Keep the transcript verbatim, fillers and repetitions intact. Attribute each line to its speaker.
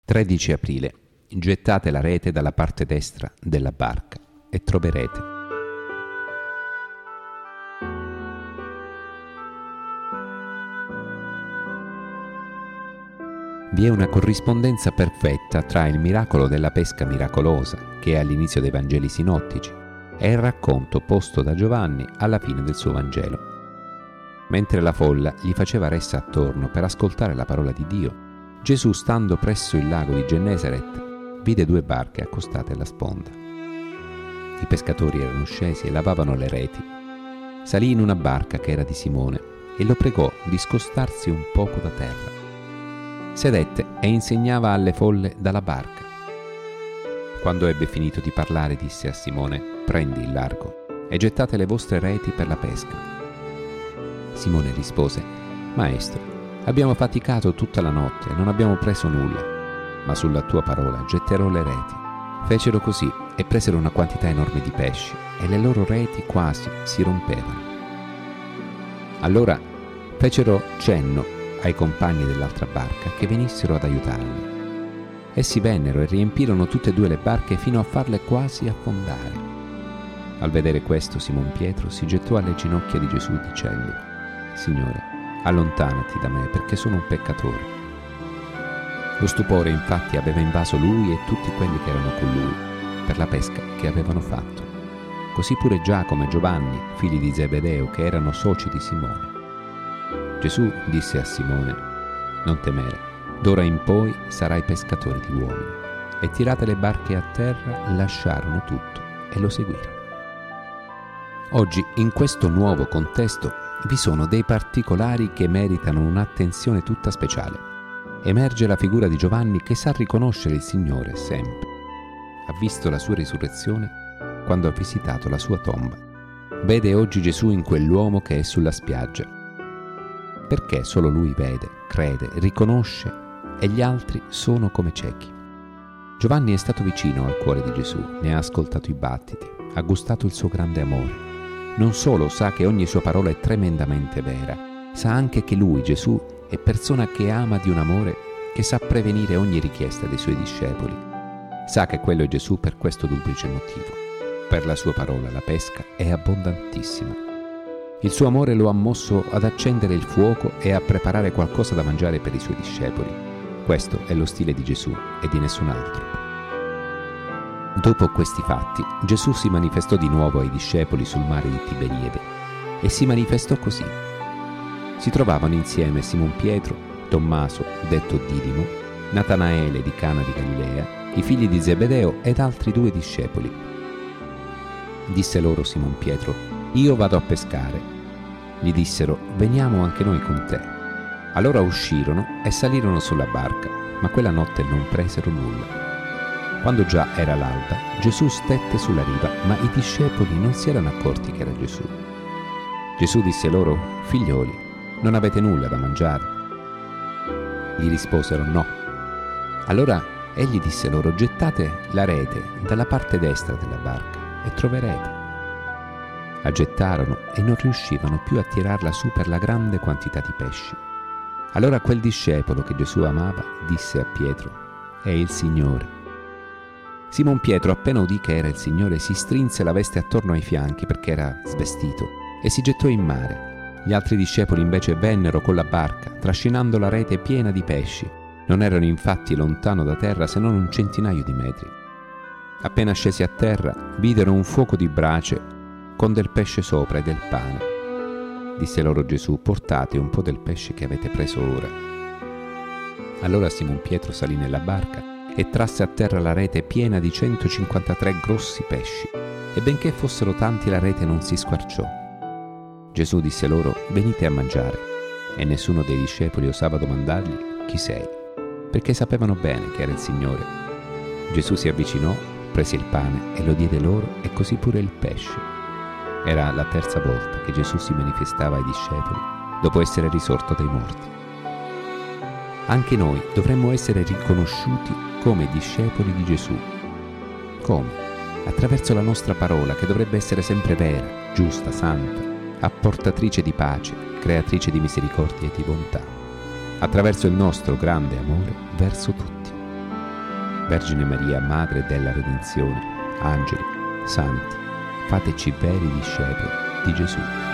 Speaker 1: tredici aprile. Gettate la rete dalla parte destra della barca e troverete. Vi è una corrispondenza perfetta tra il miracolo della pesca miracolosa, che è all'inizio dei Vangeli sinottici, e il racconto posto da Giovanni alla fine del suo Vangelo. Mentre la folla gli faceva ressa attorno per ascoltare la parola di Dio, Gesù, stando presso il lago di Gennesaret, vide due barche accostate alla sponda. I pescatori erano scesi e lavavano le reti. Salì in una barca che era di Simone e lo pregò di scostarsi un poco da terra. Sedette e insegnava alle folle dalla barca. Quando ebbe finito di parlare, disse a Simone: «Prendi il largo e gettate le vostre reti per la pesca». Simone rispose: «Maestro, abbiamo faticato tutta la notte e non abbiamo preso nulla, ma sulla tua parola getterò le reti». Fecero così e presero una quantità enorme di pesci e le loro reti quasi si rompevano. Allora fecero cenno ai compagni dell'altra barca che venissero ad aiutarli. Essi vennero e riempirono tutte e due le barche fino a farle quasi affondare. Al vedere questo, Simon Pietro si gettò alle ginocchia di Gesù dicendo: «Signore, allontanati da me, perché sono un peccatore». Lo stupore infatti aveva invaso lui e tutti quelli che erano con lui per la pesca che avevano fatto. Così pure Giacomo e Giovanni, figli di Zebedeo, che erano soci di Simone. Gesù disse a Simone: «Non temere, d'ora in poi sarai pescatore di uomini». E tirate le barche a terra, lasciarono tutto e lo seguirono. Oggi, in questo nuovo contesto, vi sono dei particolari che meritano un'attenzione tutta speciale. Emerge la figura di Giovanni, che sa riconoscere il Signore sempre. Ha visto la sua risurrezione quando ha visitato la sua tomba. Vede oggi Gesù in quell'uomo che è sulla spiaggia. Perché solo lui vede, crede, riconosce e gli altri sono come ciechi. Giovanni è stato vicino al cuore di Gesù, ne ha ascoltato i battiti, ha gustato il suo grande amore. Non solo sa che ogni sua parola è tremendamente vera, sa anche che lui, Gesù, è persona che ama di un amore che sa prevenire ogni richiesta dei suoi discepoli. Sa che quello è Gesù per questo duplice motivo. Per la sua parola la pesca è abbondantissima. Il suo amore lo ha mosso ad accendere il fuoco e a preparare qualcosa da mangiare per i suoi discepoli. Questo è lo stile di Gesù e di nessun altro. Dopo questi fatti, Gesù si manifestò di nuovo ai discepoli sul mare di Tiberiade e si manifestò così. Si trovavano insieme Simon Pietro, Tommaso, detto Didimo, Natanaele di Cana di Galilea, i figli di Zebedeo ed altri due discepoli. Disse loro Simon Pietro: «Io vado a pescare». Gli dissero: «Veniamo anche noi con te». Allora uscirono e salirono sulla barca, ma quella notte non presero nulla. Quando già era l'alba, Gesù stette sulla riva, ma i discepoli non si erano accorti che era Gesù. Gesù disse loro: «Figlioli, non avete nulla da mangiare?» Gli risposero: «No». Allora egli disse loro: «Gettate la rete dalla parte destra della barca e troverete». La gettarono e non riuscivano più a tirarla su per la grande quantità di pesci. Allora quel discepolo che Gesù amava disse a Pietro: «È il Signore». Simon Pietro, appena udì che era il Signore, si strinse la veste attorno ai fianchi perché era svestito e si gettò in mare. Gli altri discepoli invece vennero con la barca, trascinando la rete piena di pesci. Non erano infatti lontano da terra se non un centinaio di metri. Appena scesi a terra, videro un fuoco di brace con del pesce sopra e del pane. Disse loro Gesù: «Portate un po' del pesce che avete preso ora». Allora Simon Pietro salì nella barca e trasse a terra la rete piena di centocinquantatré grossi pesci, e benché fossero tanti la rete non si squarciò. Gesù disse loro: «Venite a mangiare». E nessuno dei discepoli osava domandargli: «Chi sei?», perché sapevano bene che era il Signore. Gesù si avvicinò, prese il pane e lo diede loro, e così pure il pesce. Era la terza volta che Gesù si manifestava ai discepoli dopo essere risorto dai morti. Anche noi dovremmo essere riconosciuti come discepoli di Gesù. Come? Attraverso la nostra parola, che dovrebbe essere sempre vera, giusta, santa, apportatrice di pace, creatrice di misericordia e di bontà. Attraverso il nostro grande amore verso tutti. Vergine Maria, Madre della Redenzione, angeli, santi, fateci veri discepoli di Gesù.